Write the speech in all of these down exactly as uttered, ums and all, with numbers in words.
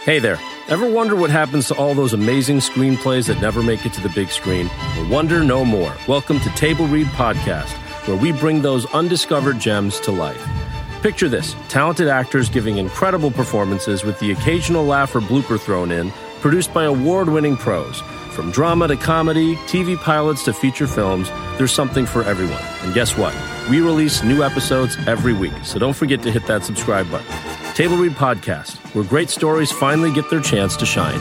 Hey there. Ever wonder what happens to all those amazing screenplays that never make it to the big screen? Well, wonder no more. Welcome to Table Read Podcast, where we bring those undiscovered gems to life. Picture this, talented actors giving incredible performances with the occasional laugh or blooper thrown in, produced by award-winning pros. From drama to comedy, T V pilots to feature films, there's something for everyone. And guess what? We release new episodes every week, so don't forget to hit that subscribe button. Table Read Podcast, where great stories finally get their chance to shine.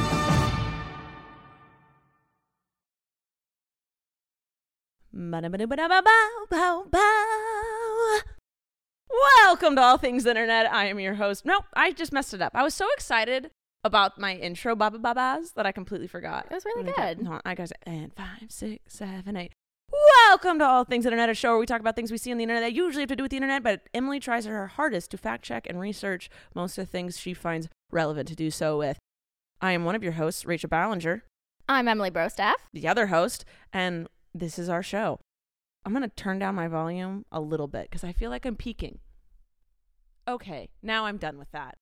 Welcome to All Things Internet. I am your host. Nope, I just messed it up. I was so excited about my intro, Baba Babas, that I completely forgot. It was really I good. No, I gotta say, and five, six, seven, eight. Welcome to All Things Internet, a show where we talk about things we see on the internet that usually have to do with the internet, but Emily tries her hardest to fact check and research most of the things she finds relevant to do so with. I am one of your hosts, Rachel Ballinger, I'm Emily Brostaff. the other host, and this is our show. I'm going to turn down my volume a little bit because I feel like I'm peaking. Okay, now I'm done with that.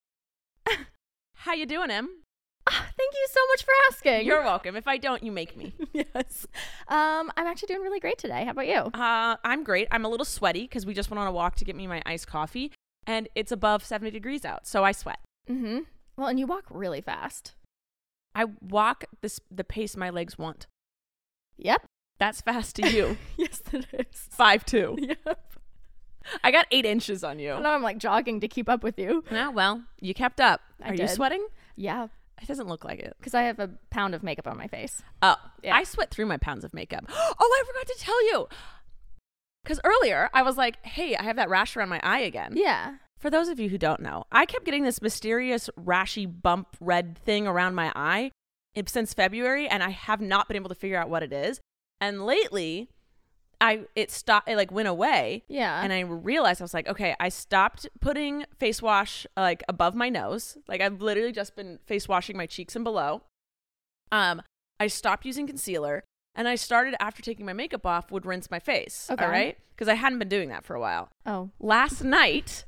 How you doing, Em? Oh, thank you so much for asking. You're welcome. If I don't, you make me. Yes. Um, I'm actually doing really great today. How about you? Uh, I'm great. I'm a little sweaty because we just went on a walk to get me my iced coffee, and it's above seventy degrees out, so I sweat. Mm-hmm. Well, and you walk really fast. I walk this the pace my legs want. Yep. That's fast to you. Yes, it is. five two. Yep. I got eight inches on you. I know I'm like jogging to keep up with you. Oh, well, you kept up. I Are you did. sweating? Yeah. It doesn't look like it. Because I have a pound of makeup on my face. Oh, Yeah. I sweat through my pounds of makeup. Oh, I forgot to tell you. Because earlier I was like, hey, I have that rash around my eye again. Yeah. For those of you who don't know, I kept getting this mysterious rashy bump red thing around my eye since February, and I have not been able to figure out what it is. And lately, I it stopped. It like went away. Yeah. And I realized I was like, okay, I stopped putting face wash like above my nose. Like I've literally just been face washing my cheeks and below. Um, I stopped using concealer, and I started after taking my makeup off would rinse my face. Okay. All right, because I hadn't been doing that for a while. Oh. Last night,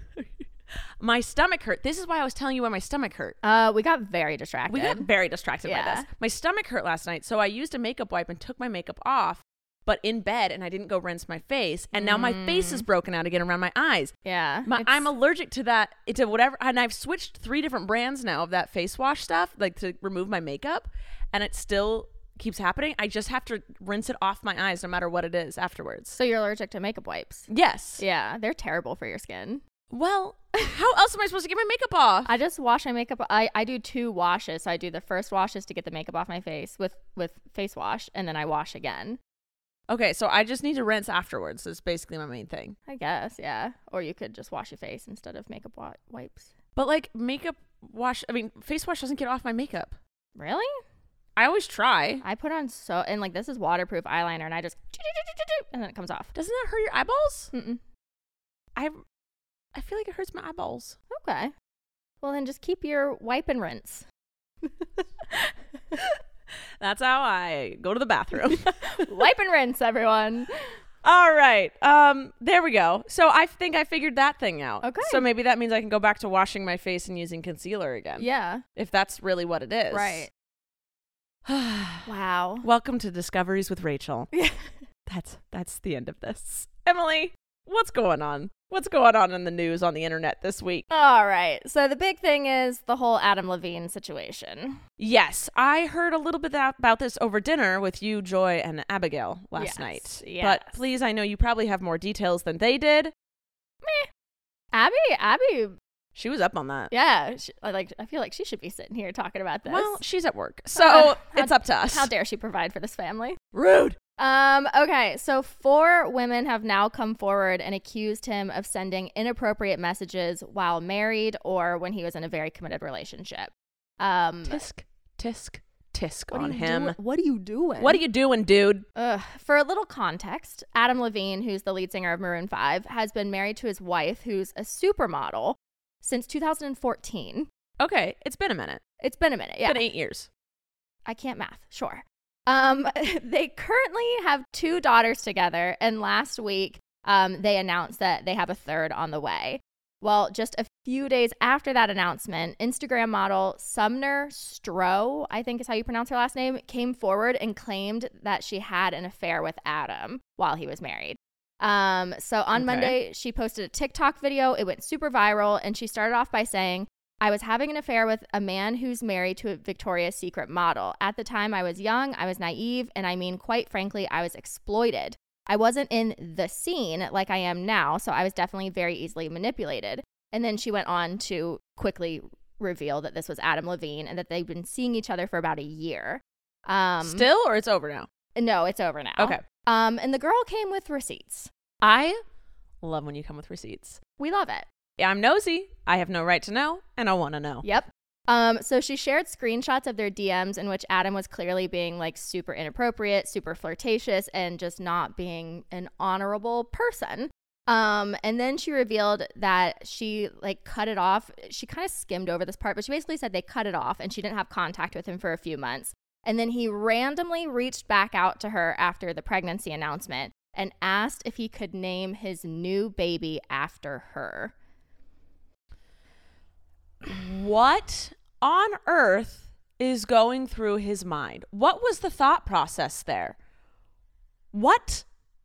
my stomach hurt. This is why I was telling you why my stomach hurt. Uh, we got very distracted. We got very distracted by Yeah. this. My stomach hurt last night, so I used a makeup wipe and took my makeup off, but in bed, and I didn't go rinse my face, and now my face is broken out again around my eyes. Yeah. My, it's- I'm allergic to that, to whatever, and I've switched three different brands now of that face wash stuff, like to remove my makeup, and it still keeps happening. I just have to rinse it off my eyes no matter what it is afterwards. So you're allergic to makeup wipes? Yes. Yeah. They're terrible for your skin. Well, how else am I supposed to get my makeup off? I just wash my makeup. I, I do two washes. So I do the first wash is to get the makeup off my face with, with face wash, and then I wash again. Okay, so I just need to rinse afterwards. That's basically my main thing. I guess, yeah. Or you could just wash your face instead of makeup wa- wipes. But like makeup wash, I mean, face wash doesn't get off my makeup. Really? I always try. I put on so, and like this is waterproof eyeliner, and I just, and then it comes off. Doesn't that hurt your eyeballs? Mm-mm. I, I feel like it hurts my eyeballs. Okay. Well, then just keep your wipe and rinse. That's how I go to the bathroom. Wipe and rinse, everyone. All right. Um, there we go. So I think I figured that thing out. Okay. So maybe that means I can go back to washing my face and using concealer again. Yeah. If that's really what it is. Right. Wow. Welcome to Discoveries with Rachel. That's that's the end of this. Emily, what's going on? What's going on in the news on the internet this week? All right. So the big thing is the whole Adam Levine situation. Yes, I heard a little bit about this over dinner with you, Joy, and Abigail last Yes, night. yes. But please, I know you probably have more details than they did. Meh. Abby, Abby, She was up on that. yeah. She, I like. I feel like she should be sitting here talking about this. Well, she's at work, so Uh, it's how- up to us. How dare she provide for this family? Rude. Um, okay, so four women have now come forward and accused him of sending inappropriate messages while married or when he was in a very committed relationship. Um, Tisk, tisk, tisk what are on you him. doing- What are you doing? What are you doing, dude? Ugh. For a little context, Adam Levine, who's the lead singer of Maroon five, has been married to his wife, who's a supermodel, since two thousand fourteen. Okay, it's been a minute. It's been a minute, yeah. It's been eight years. I can't math, sure. Um, they currently have two daughters together, and last week um, they announced that they have a third on the way. Well, just a few days after that announcement, Instagram model Sumner Stroh, I think is how you pronounce her last name, came forward and claimed that she had an affair with Adam while he was married. Um, so on Okay. Monday, she posted a TikTok video. It went super viral, and she started off by saying, I was having an affair with a man who's married to a Victoria's Secret model. At the time, I was young, I was naive, and I mean, quite frankly, I was exploited. I wasn't in the scene like I am now, so I was definitely very easily manipulated. And then she went on to quickly reveal that this was Adam Levine and that they've been seeing each other for about a year. Um, Still, or it's over now? No, it's over now. Okay. Um, and the girl came with receipts. I love when you come with receipts. We love it. Yeah, I'm nosy. I have no right to know, and I want to know. Yep. Um, so she shared screenshots of their D Ms in which Adam was clearly being like super inappropriate, super flirtatious, and just not being an honorable person. Um, and then she revealed that she like cut it off. She kind of skimmed over this part, but she basically said they cut it off and she didn't have contact with him for a few months. And then he randomly reached back out to her after the pregnancy announcement and asked if he could name his new baby after her. What on earth is going through his mind? What was the thought process there? What?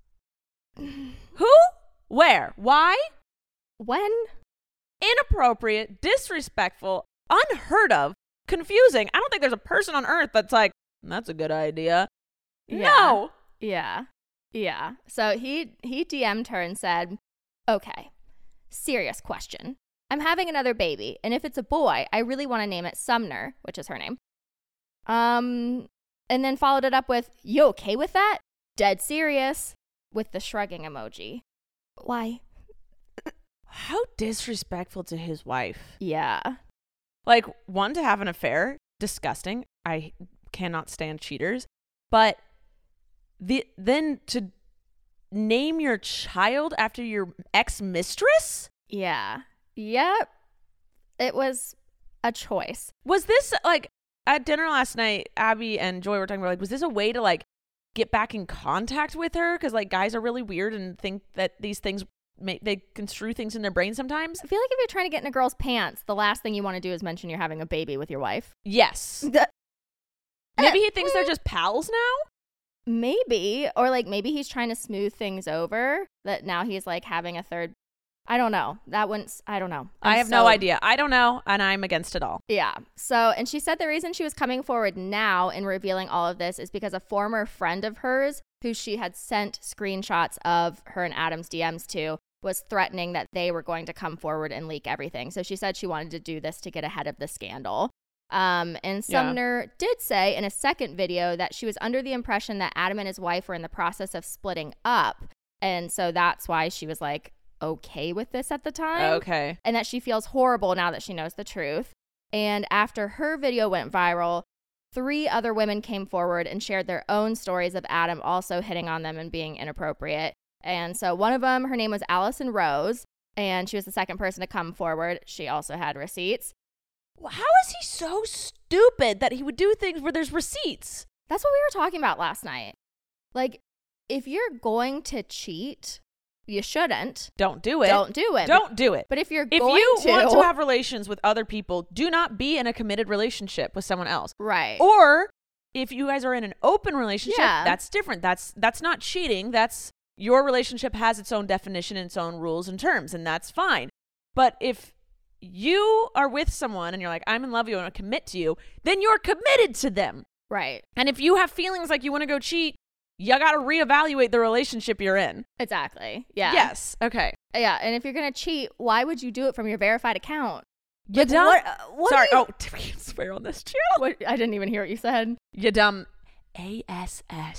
Who? Where? Why? When? Inappropriate, disrespectful, unheard of, confusing. I don't think there's a person on earth that's like, that's a good idea. Yeah. No. Yeah. Yeah. So he he D M'd her and said, okay, serious question. I'm having another baby, and if it's a boy, I really want to name it Sumner, which is her name. Um, and then followed it up with, you okay with that? Dead serious, with the shrugging emoji. Why? How disrespectful to his wife. Yeah. Like, one, to have an affair, disgusting. I cannot stand cheaters. But the then to name your child after your ex-mistress? Yeah. Yep. It was a choice. Was this, like, at dinner last night, Abby and Joy were talking about, like, was this a way to, like, get back in contact with her? Because, like, guys are really weird and think that these things, make, they construe things in their brain sometimes. I feel like if you're trying to get in a girl's pants, the last thing you want to do is mention you're having a baby with your wife. Yes. The- Maybe he thinks they're just pals now? Maybe. Or, like, maybe he's trying to smooth things over, that now he's, like, having a third. I don't know. That one's, I don't know. I'm I have so- no idea. I don't know, and I'm against it all. Yeah. So, and she said the reason she was coming forward now and revealing all of this is because a former friend of hers, who she had sent screenshots of her and Adam's D Ms to, was threatening that they were going to come forward and leak everything. So she said she wanted to do this to get ahead of the scandal. Um, and Sumner yeah. did say in a second video that she was under the impression that Adam and his wife were in the process of splitting up. And so that's why she was like, okay with this at the time. Okay. And that she feels horrible now that she knows the truth. And after her video went viral, three other women came forward and shared their own stories of Adam also hitting on them and being inappropriate. And so one of them, her name was Allison Rose, and she was the second person to come forward. She also had receipts. How is he so stupid that he would do things where there's receipts? That's what we were talking about last night. Like, if you're going to cheat, you shouldn't. Don't do it. Don't do it. Don't do it. But if you're if going you to want to have relations with other people, do not be in a committed relationship with someone else. Right. Or if you guys are in an open relationship, Yeah. that's different. That's that's not cheating. That's your relationship has its own definition and its own rules and terms, and that's fine. But if you are with someone and you're like, I'm in love with you and I want to commit to you, then you're committed to them. Right. And if you have feelings like you want to go cheat, you got to reevaluate the relationship you're in. Exactly. Yeah. Yes. Okay. Yeah. And if you're going to cheat, why would you do it from your verified account? You Like, dumb. what- uh, what Sorry. are you- Oh, we can't swear on this channel. What? I didn't even hear what you said. You dumb. A S S.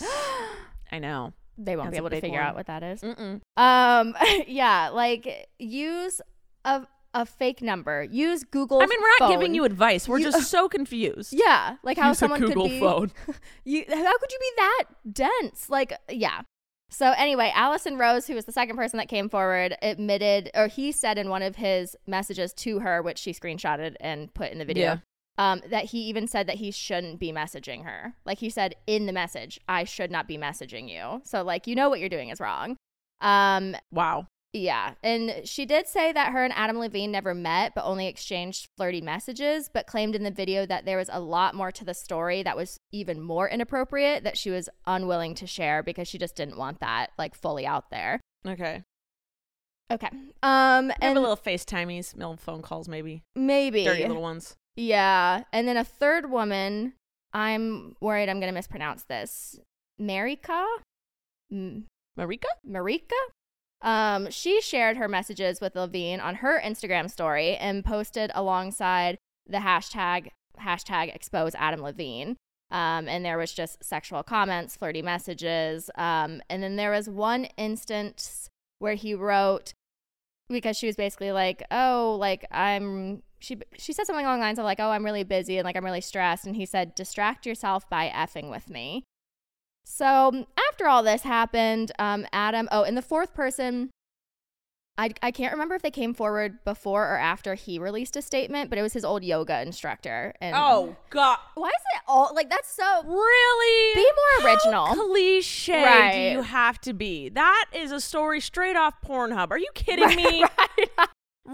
I know. They won't That's be a able to big figure one. out what that is. Mm-mm. Um, yeah, like use a a fake number. Use Google. I mean, we're not phone. giving you advice. We're You- just so confused. Yeah, like how Use a someone Google could be. phone. You how could you be that dense? Like, yeah. So anyway, Allison Rose, who was the second person that came forward, admitted, or he said in one of his messages to her, which she screenshotted and put in the video, Yeah. um, that he even said that he shouldn't be messaging her. Like he said in the message, I should not be messaging you. So like, you know what you're doing is wrong. Um, Wow. Yeah, and she did say that her and Adam Levine never met, but only exchanged flirty messages, but claimed in the video that there was a lot more to the story that was even more inappropriate that she was unwilling to share because she just didn't want that, like, fully out there. Okay. Okay. Um, Have and a little FaceTimies, little phone calls, maybe. maybe. Dirty little ones. Yeah, and then a third woman, I'm worried I'm going to mispronounce this. Marika? M- Marika? Marika? Um, she shared her messages with Levine on her Instagram story and posted alongside the hashtag hashtag expose Adam Levine. Um, and there was just sexual comments, flirty messages. Um, and then there was one instance where he wrote, because she was basically like, oh, like I'm, she, she said something along the lines of like, oh, I'm really busy and like I'm really stressed. And he said, distract yourself by effing with me. So after all this happened, um, Adam, oh, and the fourth person, I, I can't remember if they came forward before or after he released a statement, but it was his old yoga instructor. And Oh, God. why is it all, like, that's so, Really? be more original. How cliche Right. do you have to be? That is a story straight off Pornhub. Are you kidding Right, me? right.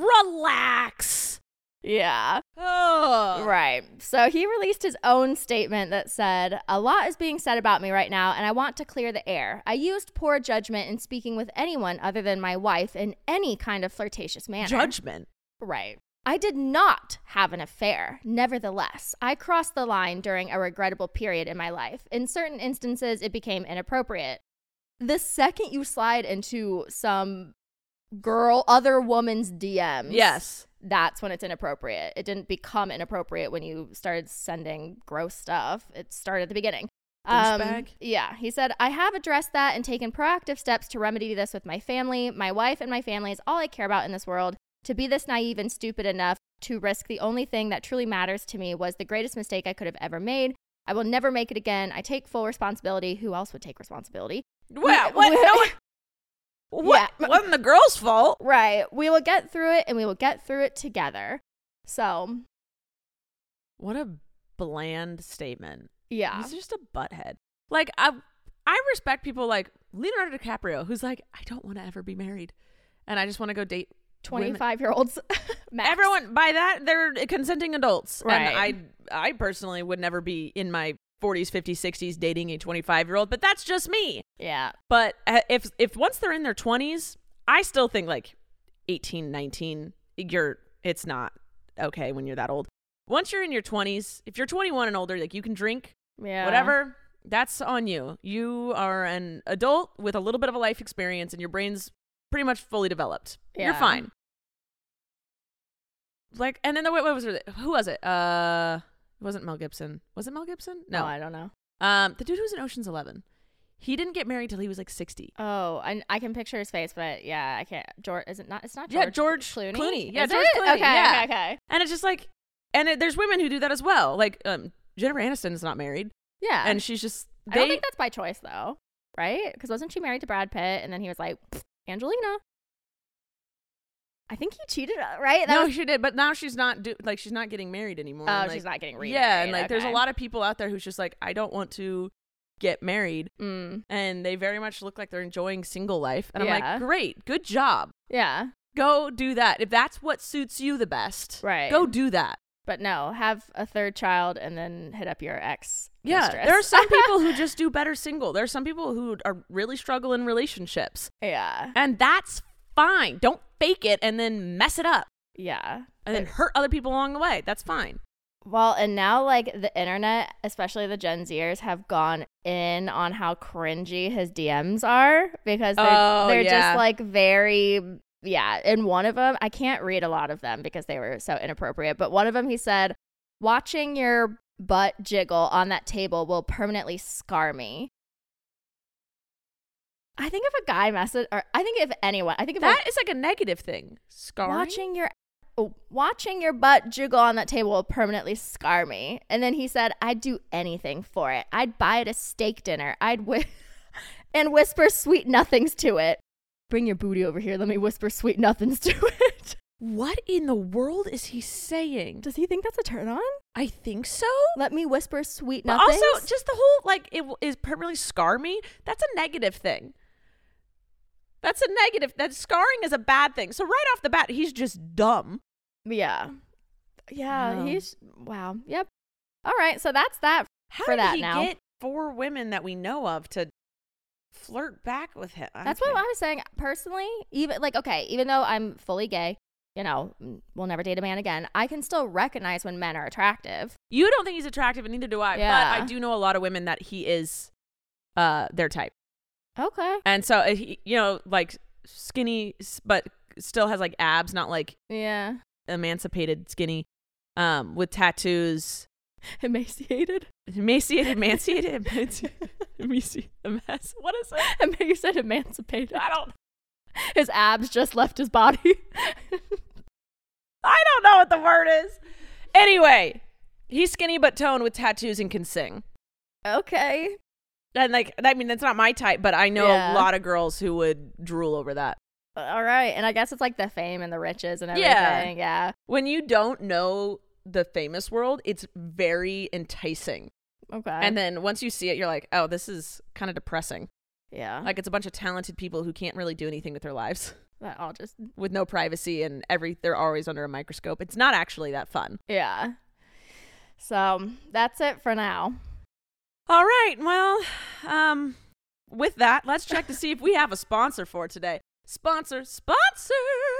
Relax. Yeah. Ugh. Right. So he released his own statement that said, a lot is being said about me right now, and I want to clear the air. I used poor judgment in speaking with anyone other than my wife in any kind of flirtatious manner. Judgment. Right. I did not have an affair. Nevertheless, I crossed the line during a regrettable period in my life. In certain instances, it became inappropriate. The second you slide into some girl, other woman's D Ms. Yes. That's when it's inappropriate. It didn't become inappropriate when you started sending gross stuff. It started at the beginning. Um, Douchebag. yeah, he said, I have addressed that and taken proactive steps to remedy this with my family. My wife and my family is all I care about in this world. To be this naive and stupid enough to risk the only thing that truly matters to me was the greatest mistake I could have ever made. I will never make it again. I take full responsibility. Who else would take responsibility? Well, We- what? we- No one, what? Yeah. Wasn't the girl's fault. Right. We will get through it, and we will get through it together. So, What a bland statement. yeah. He's just a butthead. Like, I I respect people like Leonardo DiCaprio, who's like, I don't want to ever be married. And I just want to go date women. twenty-five-year-olds. Max. Everyone, by that, they're consenting adults. Right. And I, I personally would never be in my forties, fifties, sixties dating a twenty-five-year-old, but that's just me. Yeah. But uh, if if once they're in their twenties, I still think like eighteen, nineteen, you're it's not okay when you're that old. Once you're in your twenties, if you're twenty-one and older, like you can drink, Yeah. whatever, that's on you. You are an adult with a little bit of a life experience and your brain's pretty much fully developed. You're Yeah. fine. Like, and then the what was it? Who was it? Uh, it wasn't Mel Gibson. Was it Mel Gibson? No, No. I don't know. Um, the dude who was in Ocean's Eleven. He didn't get married till he was like sixty. Oh, I, I can picture his face, but yeah, I can't. George, is it not? It's not George. Yeah, George Clooney. Clooney. Yeah, Is George it? Clooney, Okay, yeah. okay, okay. And it's just like, and it, there's women who do that as well. Like, um, Jennifer Aniston's not married, Yeah. and she's just. I don't they- think that's by choice though, right? Because wasn't she married to Brad Pitt, and then he was like, Angelina. I think he cheated, right? That no, was- she did, but now she's not do like she's not getting married anymore. oh, and, she's like, not getting remarried. Yeah, and like there's a okay. lot of people out there who's just like, I don't want to get married, Mm, and they very much look like they're enjoying single life, and I'm Yeah. like, great, good job, yeah, go do that. If that's what suits you the best, right. go do that. But no, have a third child and then hit up your ex. Yeah, mistress. there are some people who just do better single. There are some people who are really struggle in relationships, yeah, and that's fine. Don't fake it and then mess it up yeah. and then hurt other people along the way. That's fine. Well, and now like the internet, especially the Gen Zers, have gone in on how cringy his D Ms are because they're Oh, they're yeah. just like very yeah. And one of them, I can't read a lot of them because they were so inappropriate. But one of them, he said, "Watching your butt jiggle on that table will permanently scar me." I think if a guy message, or I think if anyone, I think if That a, is like a negative thing. Scarring? watching your oh, watching your butt jiggle on that table will permanently scar me. And then he said, I'd do anything for it. I'd buy it a steak dinner. I'd whi- and whisper sweet nothings to it. Bring your booty over here. Let me whisper sweet nothings to it. What in the world is he saying? Does he think that's a turn on? I think so. Let me whisper sweet But nothings. also, just the whole like it w- is permanently scar me. That's a negative thing. That's a negative. That scarring is a bad thing. So right off the bat, he's just dumb. Yeah. Yeah, Wow. he's wow. Yep. All right, so that's that How for did that he now. get four women that we know of to flirt back with him? That's what I was saying. Personally, even like okay, even though I'm fully gay, you know, will never date a man again, I can still recognize when men are attractive. You don't think he's attractive, and neither do I. Yeah. But I do know a lot of women that he is uh, their type. Okay. And so, uh, he, you know, like skinny, s- but still has like abs, not like Yeah. emancipated skinny, um, with tattoos. Emaciated. Emaciated, emaciated, emaciated, emaciated, emas- what is it? You said emancipated. I don't, His abs just left his body. I don't know what the word is. Anyway, he's skinny but toned with tattoos and can sing. Okay. And like, I mean, that's not my type, but I know Yeah. a lot of girls who would drool over that. All right. And I guess it's like the fame and the riches and Yeah. everything. Yeah. When you don't know the famous world, it's very enticing. Okay. And then once you see it, you're like, oh, this is kind of depressing. yeah. Like, it's a bunch of talented people who can't really do anything with their lives, that all just with no privacy, and every they're always under a microscope. It's not actually that fun. yeah. So that's it for now. All right. Well, um, with that, let's check to see if we have a sponsor for today. Sponsor, sponsor.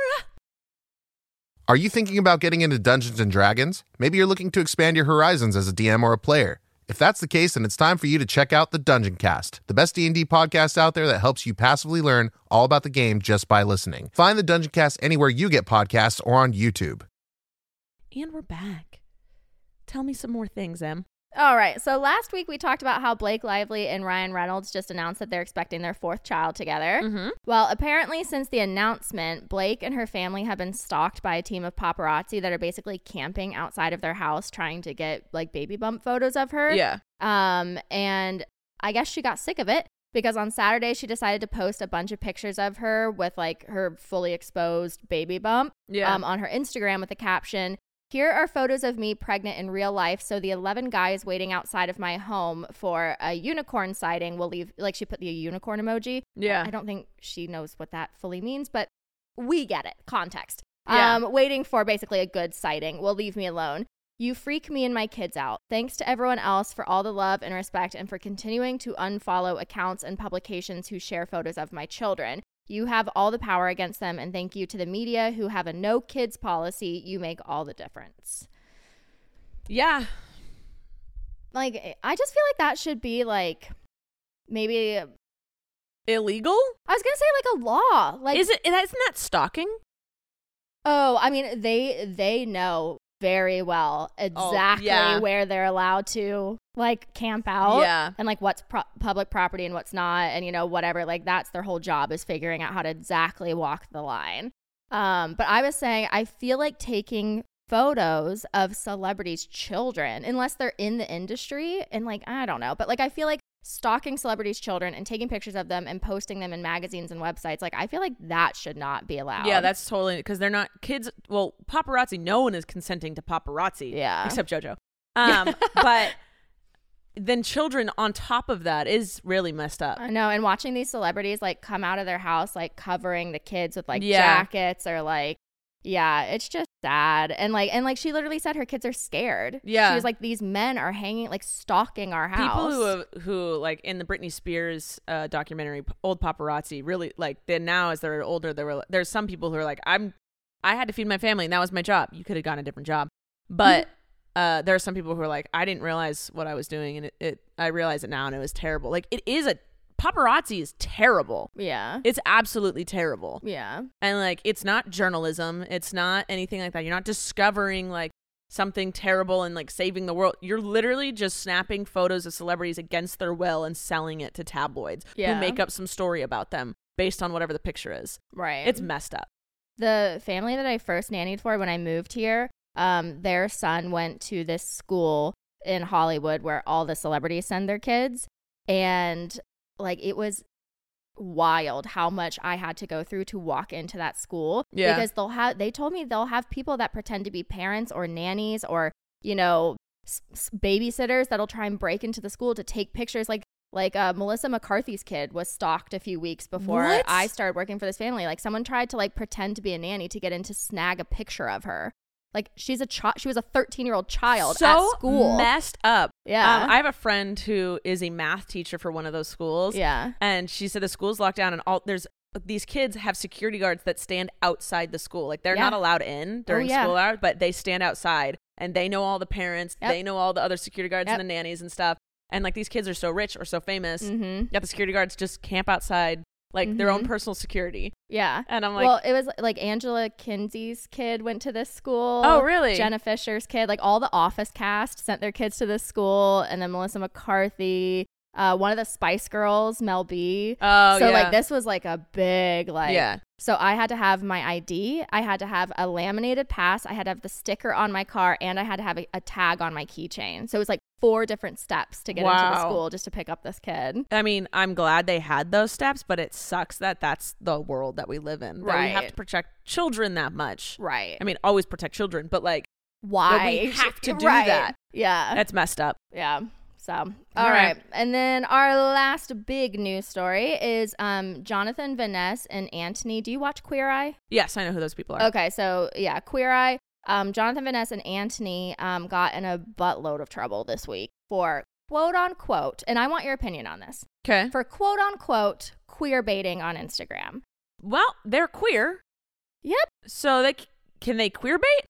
Are you thinking about getting into Dungeons and Dragons? Maybe you're looking to expand your horizons as a D M or a player. If that's the case, then it's time for you to check out the Dungeon Cast, the best D and D podcast out there that helps you passively learn all about the game just by listening. Find the Dungeon Cast anywhere you get podcasts or on YouTube. And we're back. Tell me some more things, Em. All right. So last week we talked about how Blake Lively and Ryan Reynolds just announced that they're expecting their fourth child together. Mm-hmm. Well, apparently since the announcement, Blake and her family have been stalked by a team of paparazzi that are basically camping outside of their house trying to get like baby bump photos of her. Yeah. Um, and I guess she got sick of it because on Saturday she decided to post a bunch of pictures of her with like her fully exposed baby bump Yeah. um, on her Instagram with the caption, "Here are photos of me pregnant in real life, so the eleven guys waiting outside of my home for a unicorn sighting will leave," like she put the unicorn emoji. yeah. I don't think she knows what that fully means, but we get it. Context. Yeah. Um, waiting for basically a good sighting will leave me alone. You freak me and my kids out. Thanks to everyone else for all the love and respect and for continuing to unfollow accounts and publications who share photos of my children. You have all the power against them, and thank you to the media who have a no kids policy. You make all the difference. Yeah. Like, I just feel like that should be like maybe, I Illegal? was going to say like a law. Like, Is it? Isn't that stalking? oh, I mean, they they know very well exactly yeah. where they're allowed to like camp out. Yeah. And like what's pro- public property and what's not, and you know whatever, like that's their whole job, is figuring out how to exactly walk the line. Um but I was saying, I feel like taking photos of celebrities' children, unless they're in the industry, and like I don't know, but like I feel like stalking celebrities' children and taking pictures of them and posting them in magazines and websites, like I feel like that should not be allowed. Yeah, that's totally, because they're not kids. Well, paparazzi, no one is consenting to paparazzi. Yeah. Except JoJo. Um, but then children on top of that is really messed up. I know, and watching these celebrities like come out of their house like covering the kids with like Yeah. jackets or like, yeah, it's just sad. And like and like she literally said her kids are scared. Yeah. She was like, these men are hanging, like stalking our house. People who have, who like in the Britney Spears uh, documentary, p- old paparazzi, really like then now as they're older, there were there's some people who are like, I'm I had to feed my family and that was my job. You could have gotten a different job, but uh, there are some people who are like, I didn't realize what I was doing, and it, it I realize it now, and it was terrible. Like it is a paparazzi is terrible. Yeah. It's absolutely terrible. Yeah. And like it's not journalism, it's not anything like that. You're not discovering like something terrible and like saving the world. You're literally just snapping photos of celebrities against their will and selling it to tabloids Yeah. who make up some story about them based on whatever the picture is. Right. It's messed up. The family that I first nannied for when I moved here, um, their son went to this school in Hollywood where all the celebrities send their kids. And like it was wild how much I had to go through to walk into that school. Yeah. Because they'll have, they told me they'll have people that pretend to be parents or nannies or, you know, s- s- babysitters that'll try and break into the school to take pictures. Like Like uh, Melissa McCarthy's kid was stalked a few weeks before What? I started working for this family. Like someone tried to like pretend to be a nanny to get in to snag a picture of her. Like she's a child. She was a thirteen year old child so at school. messed up. Yeah. Um, I have a friend who is a math teacher for one of those schools. Yeah. And she said the school's locked down and all there's these kids have security guards that stand outside the school. Like they're Yeah. not allowed in during Oh, yeah. school hours, but they stand outside and they know all the parents. Yep. They know all the other security guards Yep. and the nannies and stuff. And like these kids are so rich or so famous Mm-hmm. that the security guards just camp outside like their own Mhm. personal security. Yeah. And I'm like, Well, it was like Angela Kinsey's kid went to this school. oh, really? Jenna Fisher's kid, like all the Office cast sent their kids to this school. And then Melissa McCarthy, uh, one of the Spice Girls, Mel B. Oh, so yeah. like this was like a big like Yeah. So I had to have my I D, I had to have a laminated pass, I had to have the sticker on my car, and I had to have a, a tag on my keychain. So it was like four different steps to get into the Wow. school just to pick up this kid. I mean, I'm glad they had those steps, but it sucks that that's the world that we live in. That we have Right. to protect children that much. Right. I mean, always protect children, but like Why we have to do Right. that. Yeah. that's messed up. Yeah. So, all All right. right. And then our last big news story is um, Jonathan Van Ness and Antoni. Do you watch Queer Eye? Yes, I know who those people are. Okay. So, yeah, Queer Eye. Um, Jonathan Van Ness and Antoni um, got in a buttload of trouble this week for quote unquote, and I want your opinion on this, Okay. for quote unquote queer baiting on Instagram. Well, they're queer. Yep. So they c- can they queer bait?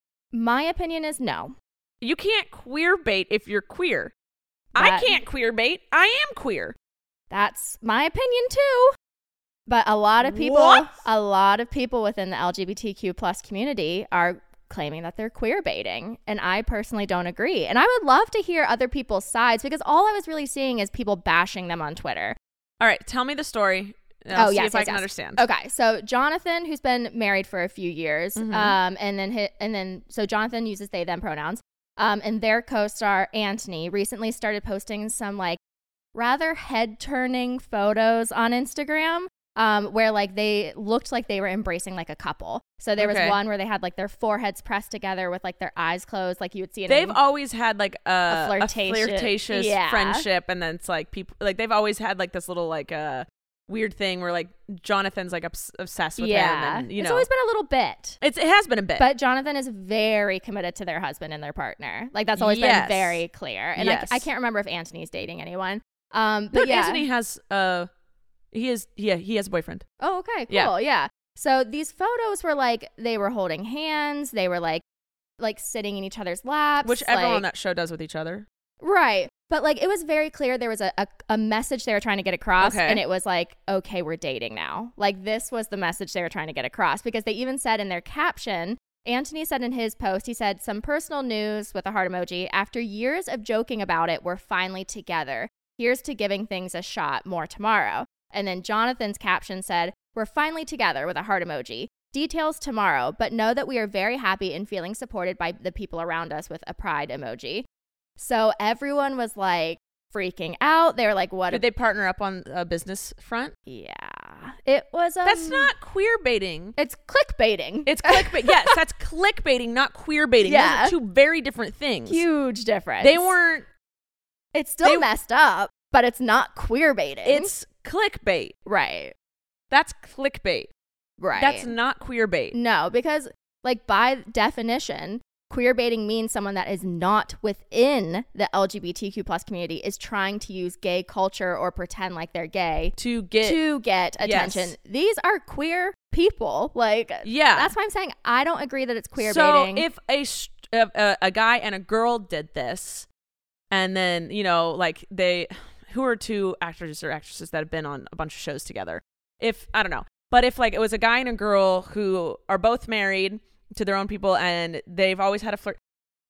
My opinion is no. You can't queer bait if you're queer. I That- can't queer bait. I am queer. That's my opinion too. But a lot of people, What? a lot of people within the L G B T Q plus community are claiming that they're queer baiting. And I personally don't agree. And I would love to hear other people's sides because all I was really seeing is people bashing them on Twitter. All right, tell me the story. And I'll Oh, see yes, if I yes, can yes. understand. Okay, so Jonathan, who's been married for a few years, Mhm. um, and then hi- and then so Jonathan uses they them pronouns, um, and their co-star Antoni recently started posting some like rather head-turning photos on Instagram, um, where like they looked like they were embracing like a couple. So there Okay. was one where they had like their foreheads pressed together with like their eyes closed, like you would see in They've a, always had like a, A a, flirtatious- flirtatious yeah. friendship, and then it's like people like they've always had like this little like uh weird thing where like Jonathan's like obs- obsessed with yeah. him, and you it's know always been a little bit. it's it has been a bit. But Jonathan is very committed to their husband and their partner. Like that's always Yes. been very clear. And Yes. I, I can't remember if Antoni's dating anyone. Um, but but yeah. Anthony has uh he is yeah he has a boyfriend. Oh, okay, cool. Yeah. Yeah. So these photos were like they were holding hands. They were like like sitting in each other's laps, Which everyone like- on that show does with each other. Right. But like it was very clear there was a, a, a message they were trying to get across. Okay. And it was like, okay, we're dating now. Like this was the message they were trying to get across because they even said in their caption, Antoni said in his post, he said, some personal news with a heart emoji. After years of joking about it, we're finally together. Here's to giving things a shot. More tomorrow. And then Jonathan's caption said, we're finally together with a heart emoji. Details tomorrow, but know that we are very happy and feeling supported by the people around us with a pride emoji. So everyone was like freaking out. They were like, what? Did they partner up on a business front? Yeah. It was. Um, That's not queer baiting. It's clickbaiting. It's clickbait. Yes, that's clickbaiting, not queer baiting. Yeah. Those are two very different things. Huge difference. They weren't. It's still they- messed up, but it's not queer baiting. It's clickbait. right. That's clickbait. Right. That's not queer bait. No, because like by definition, queer baiting means someone that is not within the L G B T Q plus community is trying to use gay culture or pretend like they're gay To get to get attention. Yes. These are queer people. Like, yeah. that's why I'm saying I don't agree that it's queer so baiting. if a, sh- a a a guy and a girl did this, and then you know like they, who are two actors or actresses that have been on a bunch of shows together? If I don't know, but if like it was a guy and a girl who are both married to their own people and they've always had a flirt.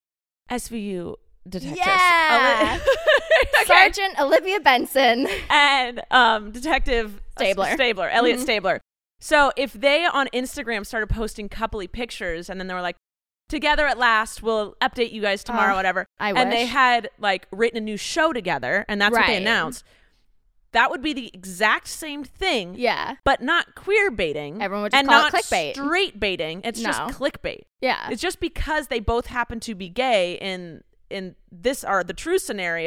S V U detectives. Yeah. Okay. Sergeant Olivia Benson. And um, Detective Stabler. Stabler, Elliot Mhm. Stabler. So if they on Instagram started posting coupley pictures and then they were like, together at last, we'll update you guys tomorrow, Oh, whatever. I and they wish. had like written a new show together and that's what they Right. announced. That would be the exact same thing, Yeah. but not queer baiting. Everyone would just and call not it clickbait. straight baiting. It's No. just clickbait. Yeah. It's just because they both happen to be gay in in this are the true scenario.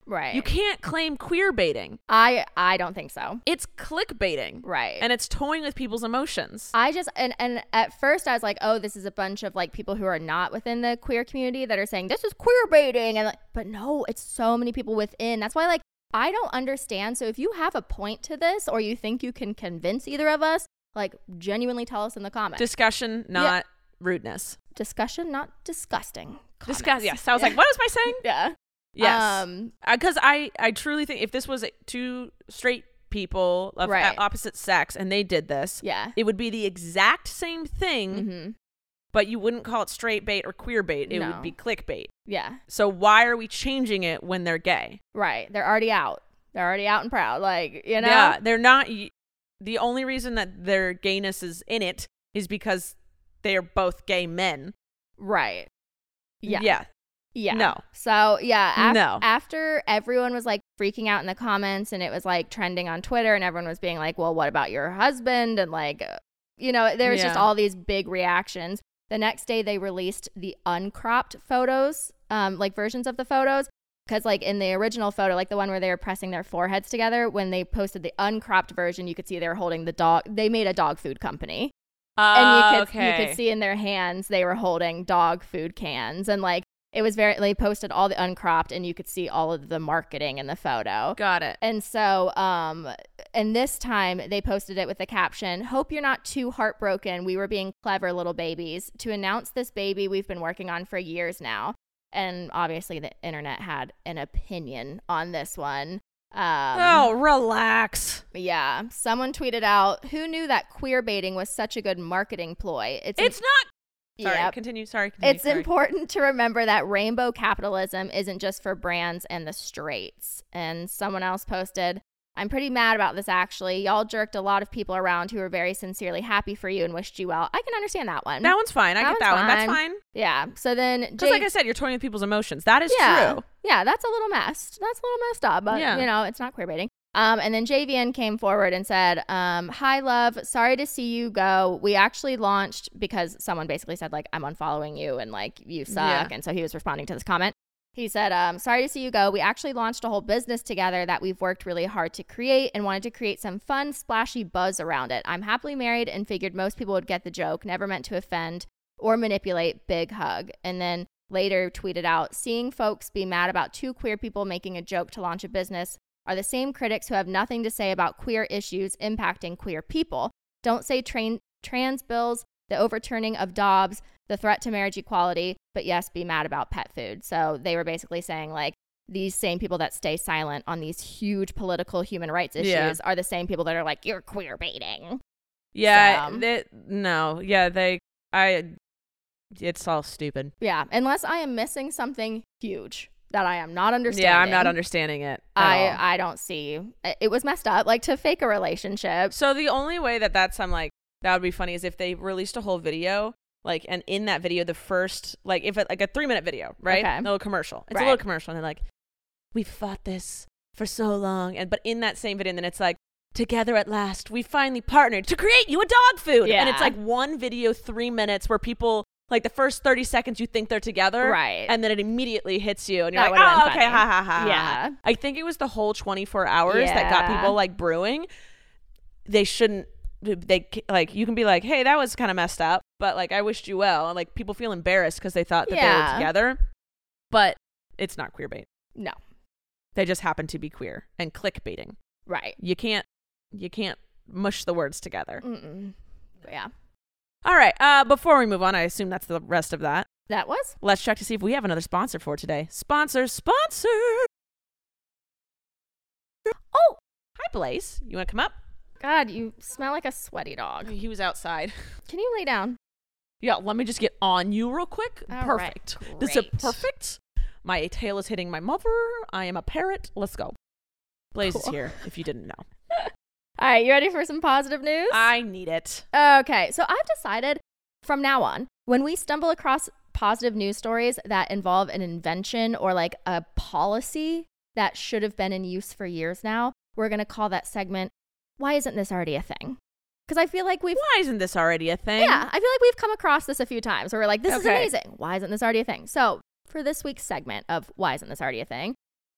Right. You can't claim queer baiting. I I don't think so. It's clickbaiting. Right. And it's toying with people's emotions. I just and and at first I was like, oh, this is a bunch of like people who are not within the queer community that are saying this is queer baiting, and like, but no, it's so many people within. That's why like I don't understand. So if you have a point to this, or you think you can convince either of us, like genuinely tell us in the comments. Discussion, not yeah. rudeness. Discussion, not disgusting. Discuss. Yes. I was like, what was I saying? Yeah. Yes. Um, because I, I truly think if this was two straight people of right. opposite sex and they did this, yeah, it would be the exact same thing, mm-hmm. but you wouldn't call it straight bait or queer bait. It no. would be clickbait. Yeah. So why are we changing it when they're gay? Right. They're already out. They're already out and proud. Like, you know? Yeah. They're not. The only reason that their gayness is in it is because they are both gay men. Right. Yeah. Yeah. Yeah. No. So, yeah. Af- no. After everyone was like freaking out in the comments and it was like trending on Twitter and everyone was being like, well, what about your husband? And like, you know, there was yeah. just all these big reactions. The next day they released the uncropped photos, um, like versions of the photos. Because like in the original photo, like the one where they were pressing their foreheads together, when they posted the uncropped version, you could see they were holding the dog. They made a dog food company. Uh, and you could, okay. you could see in their hands they were holding dog food cans. And like, it was very, they posted all the uncropped and you could see all of the marketing in the photo. Got it. And so, um, and this time they posted it with the caption, hope you're not too heartbroken. We were being clever little babies. To announce this baby we've been working on for years now. And obviously the internet had an opinion on this one. Um, oh, relax. Yeah. Someone tweeted out, who knew that queer baiting was such a good marketing ploy? It's, it's not. Sorry, Yep. continue. Sorry. Continue, it's sorry. important to remember that rainbow capitalism isn't just for brands and the straights. And someone else posted, I'm pretty mad about this actually. Y'all jerked a lot of people around who were very sincerely happy for you and wished you well. I can understand that one. That one's fine. I that get that fine. one. That's fine. Yeah. So then Because Jay- like I said, you're toying with people's emotions. That is yeah. true. Yeah, that's a little messed. That's a little messed up, but Yeah. you know, it's not queer baiting. Um, and then J V N came forward and said, um, hi, love. Sorry to see you go. We actually launched because someone basically said, like, I'm unfollowing you and, like, you suck. Yeah. And so he was responding to this comment. He said, um, sorry to see you go. We actually launched a whole business together that we've worked really hard to create and wanted to create some fun, splashy buzz around it. I'm happily married and figured most people would get the joke. Never meant to offend or manipulate. Big hug. And then later tweeted out, seeing folks be mad about two queer people making a joke to launch a business are the same critics who have nothing to say about queer issues impacting queer people. Don't say train, trans bills, the overturning of Dobbs, the threat to marriage equality, but yes, be mad about pet food. So they were basically saying, like, these same people that stay silent on these huge political human rights issues Yeah. are the same people that are like, you're queer baiting. Yeah. So- They, no. Yeah. They. I. It's all stupid. Yeah, unless I am missing something huge that I am not understanding. Yeah, I'm not understanding it. at I, all. I don't see. It was messed up, like to fake a relationship. So the only way that that's I'm like that would be funny is if they released a whole video, like, and in that video, the first like if it like a three minute video, right? Okay. A little commercial. It's Right. a little commercial, and they're like, "We fought this for so long," and but in that same video, and then it's like, "Together at last, we finally partnered to create you a dog food." Yeah. And it's like one video, three minutes, where people. Like the first thirty seconds, you think they're together, Right. And then it immediately hits you, and you're That like, would've "Oh, been okay, funny. ha ha ha." Yeah. I think it was the whole twenty-four hours that got Yeah. people like brewing. They shouldn't. They like you can be like, "Hey, that was kind of messed up," but like I wished you well, and like people feel embarrassed because they thought that they Yeah. were together, but it's not queerbait. No. They just happen to be queer and clickbaiting. Right. You can't. You can't mush the words together. Mm-mm. Yeah. All right. Uh, before we move on, I assume that's the rest of that. That was? Let's check to see if we have another sponsor for today. Sponsor, sponsor. Oh, Hi, Blaze. You want to come up? God, you smell like a sweaty dog. He was outside. Can you lay down? Yeah, let me just get on you real quick. All Perfect. right, This is great. perfect. My tail is hitting my mother. I am a parrot. Let's go. Blaze is Cool. here, if you didn't know. All right, you ready for some positive news? I need it. Okay, so I've decided from now on, when we stumble across positive news stories that involve an invention or like a policy that should have been in use for years now, we're going to call that segment, Why Isn't This Already a Thing? Because I feel like we've... Why isn't this already a thing? Yeah, I feel like we've come across this a few times where we're like, this is Okay. amazing. Why isn't this already a thing? So for this week's segment of Why Isn't This Already a Thing,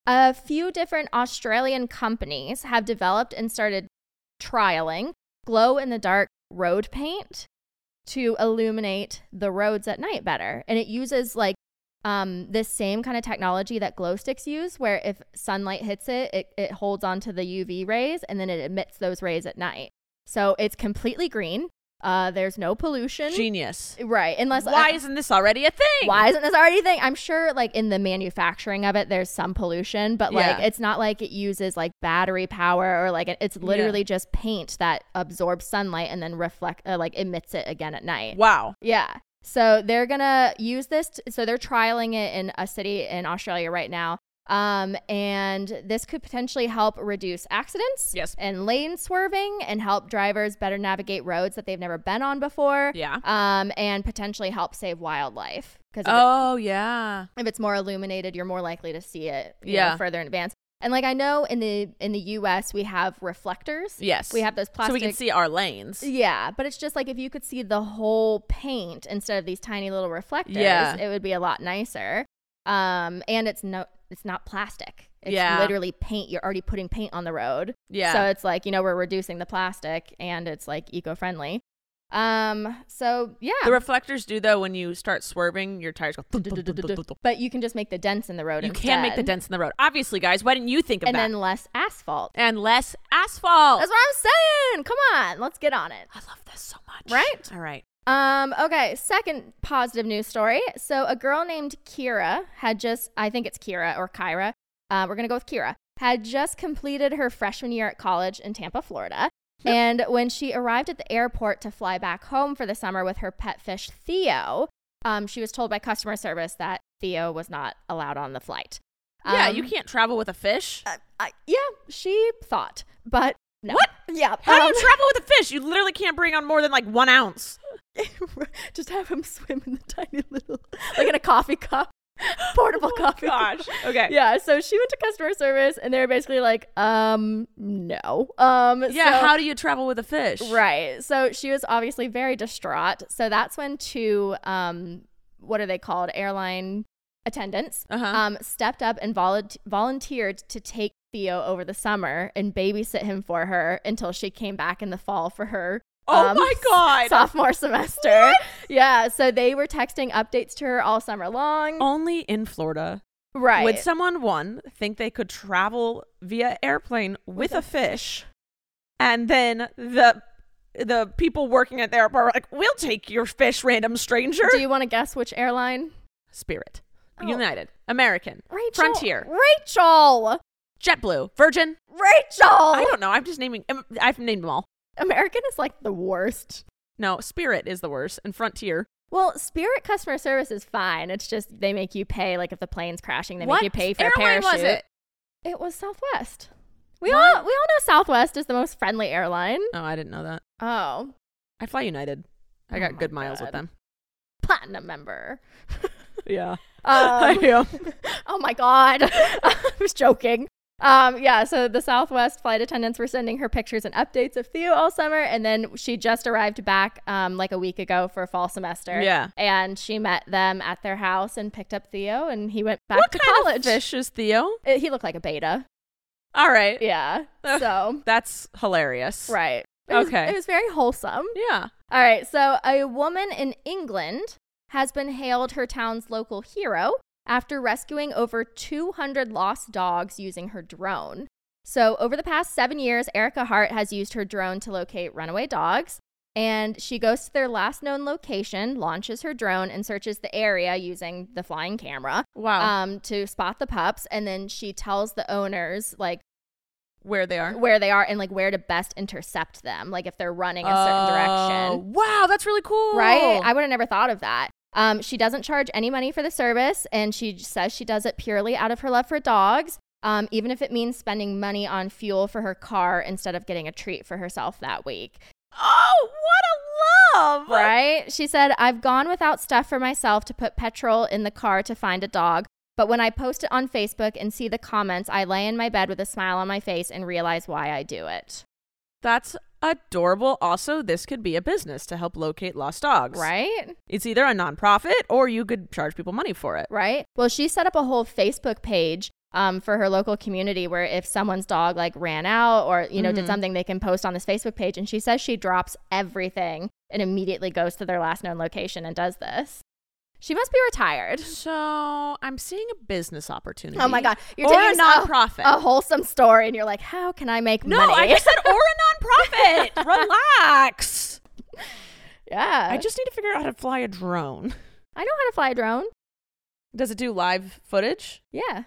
A few different Australian companies have developed and started trialing glow-in-the-dark road paint to illuminate the roads at night better. And it uses like um, this same kind of technology that glow sticks use, where if sunlight hits it, it, it holds onto the U V rays and then it emits those rays at night. So it's completely green. Uh, there's no pollution. Genius. Right. Unless Why uh, isn't this already a thing? Why isn't this already a thing? I'm sure like in the manufacturing of it, there's some pollution, but like Yeah. it's not like it uses like battery power or like it, it's literally Yeah. just paint that absorbs sunlight and then reflect, uh, like emits it again at night. Wow. Yeah. So they're going to use this. T- so they're trialing it in a city in Australia right now. Um, and this could potentially help reduce accidents Yes. and lane swerving and help drivers better navigate roads that they've never been on before. Yeah. Um, and potentially help save wildlife. Because if, Oh, yeah. it, if it's more illuminated, you're more likely to see it you Yeah. know, further in advance. And like I know in the in the U S we have reflectors. Yes. We have those plastic. So we can see our lanes. Yeah, but it's just like if you could see the whole paint instead of these tiny little reflectors, Yeah. it would be a lot nicer. Um, and it's no, it's not plastic. It's Yeah. literally paint. You're already putting paint on the road. Yeah. So it's like, you know, we're reducing the plastic and it's like eco-friendly. Um, so yeah. The reflectors do, though, when you start swerving, your tires go. But you can just make the dents in the road You instead. can make the dents in the road. Obviously, guys, why didn't you think of And that? then less asphalt. and less asphalt. That's what I'm saying. Come on, let's get on it. I love this so much. Right? All right. Um, okay, second positive news story. So a girl named Kira had just, I think it's Kira or Kyra. Uh, we're going to go with Kira. Had just completed her freshman year at college in Tampa, Florida. Yep. And when she arrived at the airport to fly back home for the summer with her pet fish, Theo, um, she was told by customer service that Theo was not allowed on the flight. Yeah, Um, you can't travel with a fish. Uh, I, yeah, she thought, but no. What? Yeah. How do um, you travel with a fish? You literally can't bring on more than like one ounce. Just have him swim in the tiny little, like in a coffee cup, portable Oh my coffee gosh. cup. Okay. Yeah. So she went to customer service, and they were basically like, um, no. Um. Yeah. so- how do you travel with a fish? Right. So she was obviously very distraught. So that's when two, um, what are they called? Airline attendants, Uh-huh. um, stepped up and volu- volunteered to take Theo over the summer and babysit him for her until she came back in the fall for her. Oh um, my God. Sophomore semester. Yeah. So they were texting updates to her all summer long. Only in Florida right. would someone, one, think they could travel via airplane with, With a a fish, and then the the people working at the airport were like, we'll take your fish, random stranger. Do you want to guess which airline? Spirit. Oh. United. American. Rachel. Frontier. Rachel. JetBlue. Virgin. Rachel. I don't know. I'm just naming. um, I've named them all. American is like the worst. No, Spirit is the worst, and Frontier. Well, Spirit customer service is fine. It's just they make you pay, like if the plane's crashing, they What make you pay for airline a parachute. was it? It was Southwest. We What? all we all know Southwest is the most friendly airline. Oh, I didn't know that. Oh, I fly United. I Oh got my good miles with God. them. platinum member. Yeah. Um, I am. oh my God. I was joking. Um, yeah, so the Southwest flight attendants were sending her pictures and updates of Theo all summer, and then she just arrived back um, like a week ago for fall semester. Yeah. And she met them at their house and picked up Theo, and he went back What to kind college. of fish is Theo? Uh, He looked like a beta. All right. Yeah. Ugh. So, That's hilarious. right. It was, Okay. It was very wholesome. Yeah. All right. So, a woman in England has been hailed her town's local hero after rescuing over two hundred lost dogs using her drone. So, over the past seven years, Erica Hart has used her drone to locate runaway dogs. And she goes to their last known location, launches her drone, and searches the area using the flying camera Wow. um, to spot the pups. And then she tells the owners, like, Where they are. where they are and, like, where to best intercept them, like, if they're running a certain direction. Oh, wow, that's really cool. Right? I would have never thought of that. Um, she doesn't charge any money for the service, and she says she does it purely out of her love for dogs, um, even if it means spending money on fuel for her car instead of getting a treat for herself that week. Oh, what a love. Right? She said, I've gone without stuff for myself to put petrol in the car to find a dog, but when I post it on Facebook and see the comments, I lay in my bed with a smile on my face and realize why I do it. That's adorable. Also, this could be a business to help locate lost dogs. Right? It's either a nonprofit or you could charge people money for it. Right? Well, she set up a whole Facebook page um, for her local community, where if someone's dog like ran out or, you know, Mm-hmm. did something, they can post on this Facebook page. And she says she drops everything and immediately goes to their last known location and does this. She must be retired. So I'm seeing a business opportunity. Oh my God. You're Or taking a nonprofit. A, a wholesome story and you're like, how can I make no, money? I just said or a nonprofit. Relax. Yeah. I just need to figure out how to fly a drone. I know how to fly a drone. Does it do live footage? Yeah.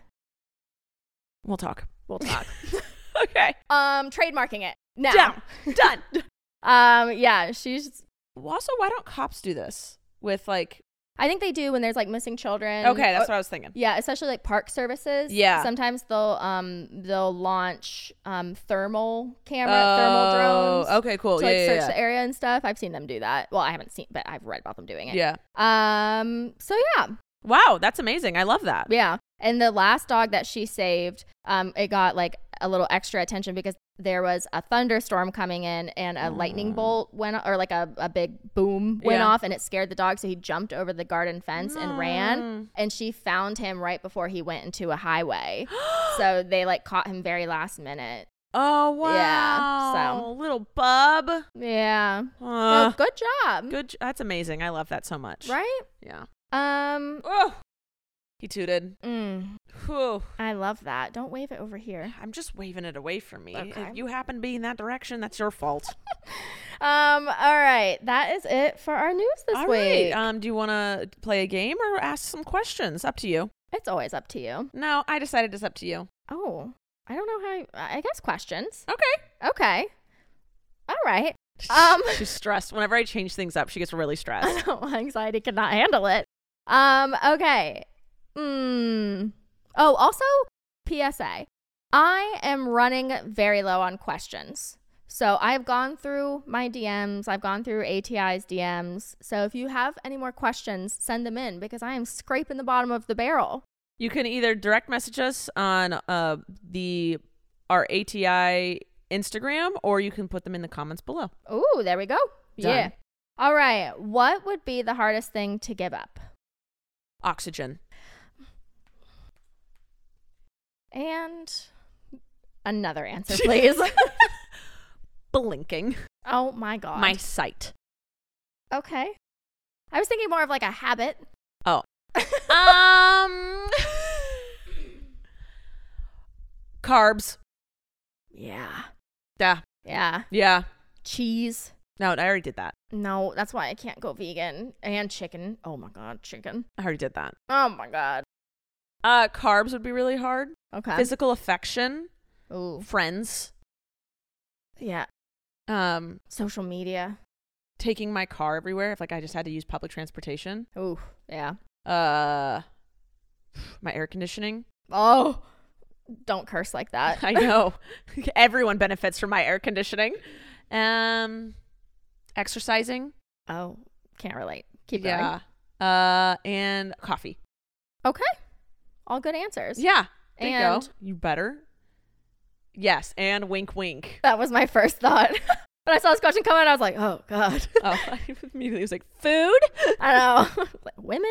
We'll talk. We'll talk. Okay. um, trademarking it. Now. Down. Done. Um, yeah, she's Also, why don't cops do this with like? I think they do when there's like missing children. Okay, that's Or- what I was thinking. Yeah, especially like park services. Yeah. Sometimes they'll um they'll launch um thermal camera thermal drones. Okay, cool. To yeah, like yeah, search yeah. the area and stuff. I've seen them do that. Well, I haven't seen, but I've read about them doing it. Yeah. Um. So yeah, Wow, that's amazing. I love that. yeah. And the last dog that she saved, um, it got like a little extra attention because there was a thunderstorm coming in and a lightning bolt went, or like a, a big boom went Yeah. off, and it scared the dog. So he jumped over the garden fence and ran. And she found him right before he went into a highway. So they like caught him very last minute. Oh wow. Yeah, so. Little bub. Yeah. Uh, Well, good job. good. j- That's amazing. I love that so much. Right? Yeah. Um. Oh. He tooted. mm, Whew. I love that. Don't wave it over here. I'm just waving it away from me. Okay. If you happen to be in that direction, that's your fault. Um. All right. That is it for our news this All week. right. Um, do you want to play a game or ask some questions? Up to you. It's always up to you. No, I decided it's up to you. Oh, I don't know how. You, I guess questions. Okay. Okay. All right. Um. She's stressed. Whenever I change things up, she gets really stressed. I know anxiety cannot handle it. Um. Okay. Hmm. Oh, also, P S A. I am running very low on questions. So I've gone through my D Ms. I've gone through A T I's D Ms. So if you have any more questions, send them in because I am scraping the bottom of the barrel. You can either direct message us on uh the our A T I Instagram, or you can put them in the comments below. Ooh, there we go. Done. Yeah. All right. What would be the hardest thing to give up? Oxygen. And another answer, please. Blinking. Oh my God. My sight. Okay. I was thinking more of like a habit. Oh. um. Carbs. Yeah. Yeah. Yeah. Yeah. Cheese. No, I already did that. No, that's why I can't go vegan. And chicken. Oh my God, chicken. I already did that. Oh my God. Uh, carbs would be really hard. Okay. Physical affection. Ooh. Friends. Yeah. Um, Social media. taking my car everywhere. If like I just had to use public transportation. Ooh. Yeah. Uh, my air conditioning. Oh. Don't curse like that. I know. Everyone benefits from my air conditioning. Um, exercising. Oh. Can't relate. Keep Yeah. Uh, and coffee. going. Okay. All good answers. Yeah. There you And- go. You better. Yes. And wink, wink. That was my first thought. When I saw this question come in, I was like, oh, God. Oh, I immediately was like, food? I know. Like, women?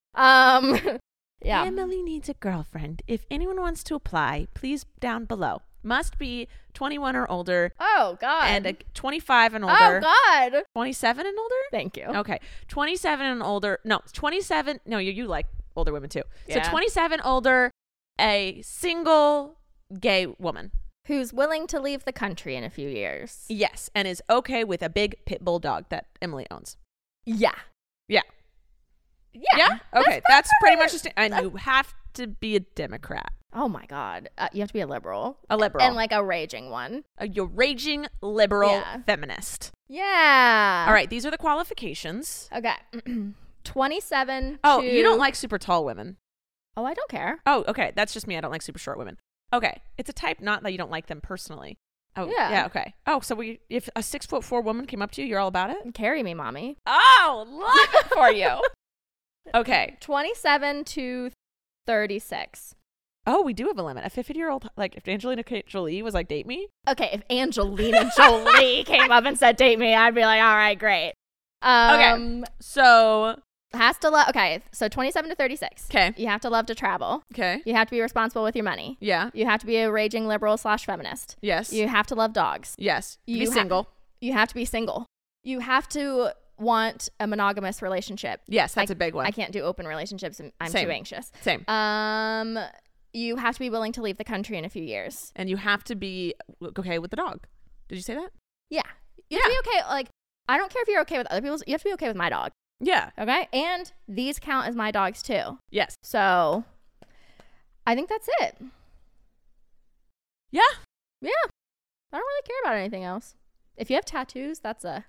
Um, yeah. Emily needs a girlfriend. If anyone wants to apply, please down below. Must be twenty-one or older Oh, God. and a twenty-five and older. Oh, God. twenty-seven and older? Thank you. Okay. twenty-seven and older. No, twenty-seven. No, you, you like older women too. Yeah. So twenty-seven older, a single gay woman. Who's willing to leave the country in a few years. Yes. And is okay with a big pit bull dog that Emily owns. Yeah. Yeah. Yeah. Yeah? Okay. That's, pretty much just. And you have to be a Democrat, Oh, my God. Uh, you have to be a liberal. a liberal, And like a raging one. a you're raging liberal Yeah. feminist. Yeah. All right. These are the qualifications. Okay. twenty-seven. Oh, to... you don't like super tall women. Oh, I don't care. Oh, okay. That's just me. I don't like super short women. Okay. It's a type, not that you don't like them personally. Oh, Yeah. yeah. Okay. Oh, so we, if a six foot four woman came up to you, you're all about it? Carry me, mommy. Oh, love it for you. Okay. twenty-seven to thirty-six. Oh, we do have a limit. A fifty year old, like if Angelina Jolie was like, date me. Okay, if Angelina Jolie came up and said date me, I'd be like, all right, great. Um, So Has to love. Okay, so twenty-seven to thirty-six. Okay. You have to love to travel. Okay. You have to be responsible with your money. Yeah. You have to be a raging liberal slash feminist. Yes. You have to love dogs. yes. You Be ha- single. You have to be single. You have to want a monogamous relationship. Yes, that's I- a big one. I can't do open relationships. I'm I'm Same. too anxious. Same. Um, you have to be willing to leave the country in a few years. And you have to be okay with the dog. Did you say that? Yeah. You have to be okay. Like, I don't care if you're okay with other people's. You have to be okay with my dog. Yeah. Okay. And these count as my dogs too. Yes. So I think that's it. Yeah. Yeah. I don't really care about anything else. If you have tattoos, that's a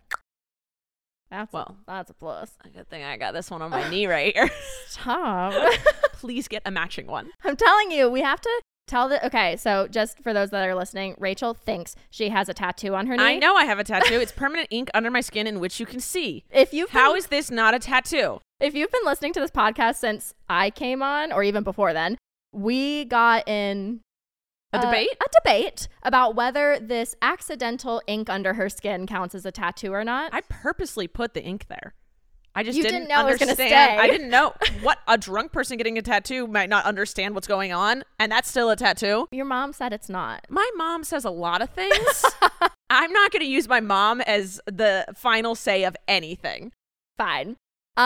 that's Well. a, that's a plus. A good thing I got this one on my knee right here. Stop. Please get a matching one. I'm telling you, we have to tell the okay, so just for those that are listening, Rachel thinks she has a tattoo on her knee. I know I have a tattoo. It's permanent ink under my skin in which you can see. If you've How been, is this not a tattoo? if you've been listening to this podcast since I came on, or even before then, we got in A uh, debate? a debate about whether this accidental ink under her skin counts as a tattoo or not. I purposely put the ink there. I just You didn't, didn't know it was gonna understand. stay. I didn't know what a drunk person getting a tattoo might not understand what's going on, and that's still a tattoo. Your mom said it's not. My mom says a lot of things. I'm not going to use my mom as the final say of anything. Fine.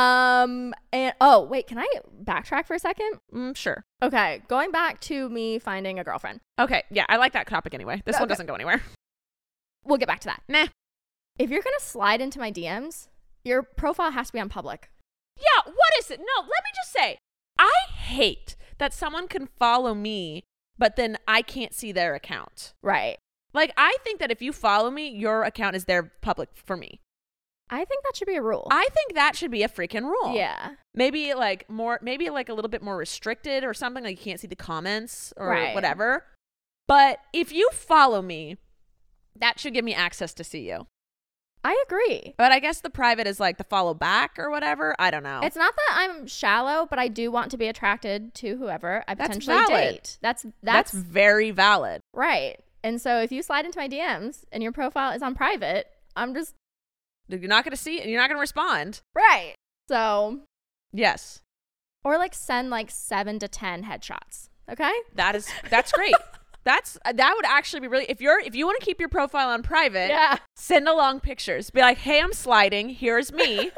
Um and oh wait, can I backtrack for a second? Mm, sure. Okay, going back to me finding a girlfriend. Okay. Yeah, I like that topic anyway. This one Okay. doesn't go anywhere. We'll get back to that. Nah. If you're gonna slide into my D Ms, your profile has to be on public. Yeah, what is it? No, let me just say, I hate that someone can follow me, but then I can't see their account. Right. Like, I think that if you follow me, your account is there public for me. I think that should be a rule. I think that should be a freaking rule. Yeah. Maybe like more, maybe like a little bit more restricted or something. Like you can't see the comments or Right. whatever. But if you follow me, that should give me access to see you. I agree. But I guess the private is like the follow back or whatever. I don't know. It's not that I'm shallow, but I do want to be attracted to whoever I That's potentially valid. date. That's That's that's, very valid. right. And so if you slide into my D Ms and your profile is on private, I'm just You're not going to see it and you're not going to respond. right. So Yes. or like send like seven to ten headshots. Okay. That is, that's great. That's, that would actually be really, if you're, if you want to keep your profile on private, Yeah. send along pictures. Be like, hey, I'm sliding. Here's me.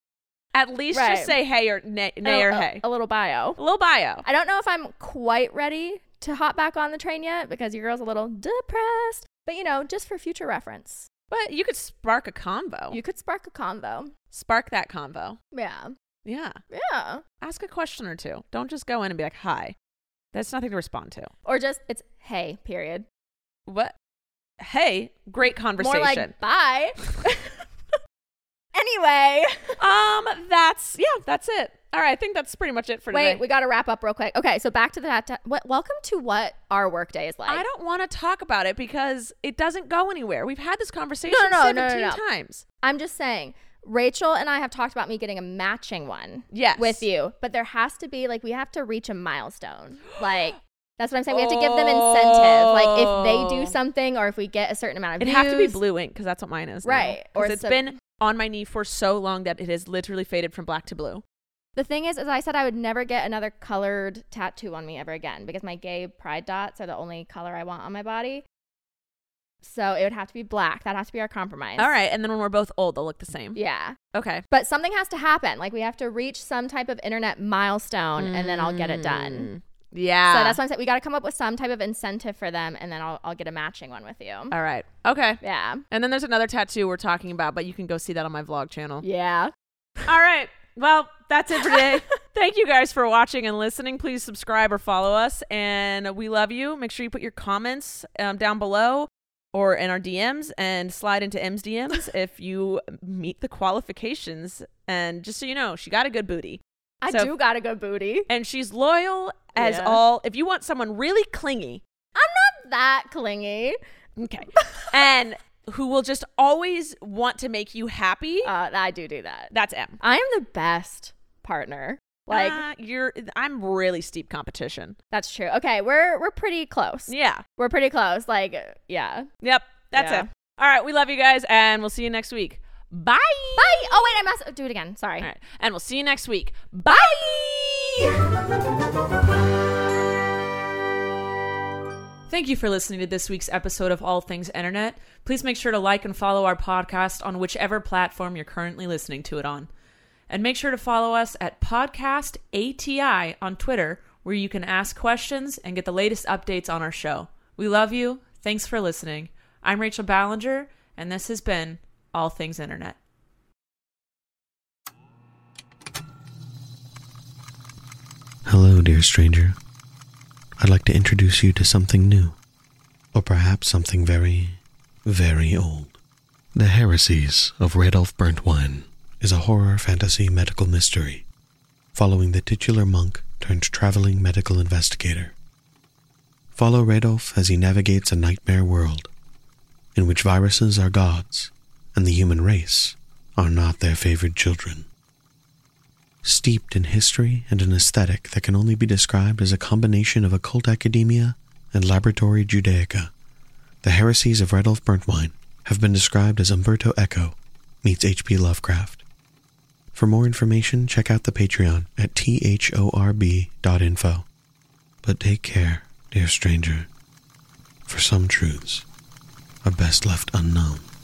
At least Right. just say hey or nay, nay or a, hey. A, a little bio. A little bio. I don't know if I'm quite ready to hop back on the train yet because your girl's a little depressed. But you know, just for future reference, But you could spark a convo. you could spark a convo. Spark that convo. Yeah. Yeah. Yeah. Ask a question or two. Don't just go in and be like, hi. That's nothing to respond to. Or just it's hey, period. What? Hey, great conversation. More like bye. Anyway. um, that's, yeah, that's it. All right. I think that's pretty much it for Wait, today. we got to wrap up real quick. Okay, so back to that. ta- what, welcome to what our workday is like. I don't want to talk about it because it doesn't go anywhere. We've had this conversation No, no, no, no, seventeen no, no. times. I'm just saying, Rachel and I have talked about me getting a matching one Yes. with you, but there has to be like we have to reach a milestone. Like that's what I'm saying. We have to give them incentive. Like if they do Oh. something or if we get a certain amount of It'd views. have to be blue ink because that's what mine is. now. Right. 'Cause Or it's sub- been on my knee for so long that it has literally faded from black to blue. The thing is, is I said I would never get another colored tattoo on me ever again because my gay pride dots are the only color I want on my body. So it would have to be black. That has to be our compromise. All right. And then when we're both old, they'll look the same. Yeah. Okay. But something has to happen. Like we have to reach some type of internet milestone and then I'll get it done. Mm. Yeah. So that's why I'm saying we got to come up with some type of incentive for them and then I'll, I'll get a matching one with you. All right. Okay. Yeah. And then there's another tattoo we're talking about, but you can go see that on my vlog channel. Yeah. All right. Well, that's it for today. Thank you guys for watching and listening. Please subscribe or follow us. And we love you. Make sure you put your comments um, down below or in our D Ms and slide into M's D Ms if you meet the qualifications. And just so you know, she got a good booty. I So- do got a good booty. And she's loyal as Yeah. all. If you want someone really clingy, I'm not that clingy. okay, and who will just always want to make you happy, Uh, I do do that. that's M. I am the best partner. Like Uh, you're, I'm really steep competition. that's true. Okay, we're we're pretty close. Yeah. We're pretty close. Like yeah. Yep. That's Yeah. it. All right. We love you guys, and we'll see you next week. Bye. Bye. Oh, wait, I must do it again. Sorry. All right. And we'll see you next week. Bye. Thank you for listening to this week's episode of All Things Internet. Please make sure to like and follow our podcast on whichever platform you're currently listening to it on. And make sure to follow us at Podcast A T I on Twitter, where you can ask questions and get the latest updates on our show. We love you. Thanks for listening. I'm Rachel Ballinger, and this has been All Things Internet. Hello, dear stranger. I'd like to introduce you to something new, or perhaps something very, very old. The Heresies of Radolf Burntwine is a horror fantasy medical mystery following the titular monk turned traveling medical investigator. Follow Radolf as he navigates a nightmare world in which viruses are gods and the human race are not their favored children. Steeped in history and an aesthetic that can only be described as a combination of occult academia and laboratory Judaica, the Heresies of Radolf Burntwine have been described as Umberto Eco meets H P Lovecraft. For more information, check out the Patreon at T H O R B dot info. But take care, dear stranger, for some truths are best left unknown.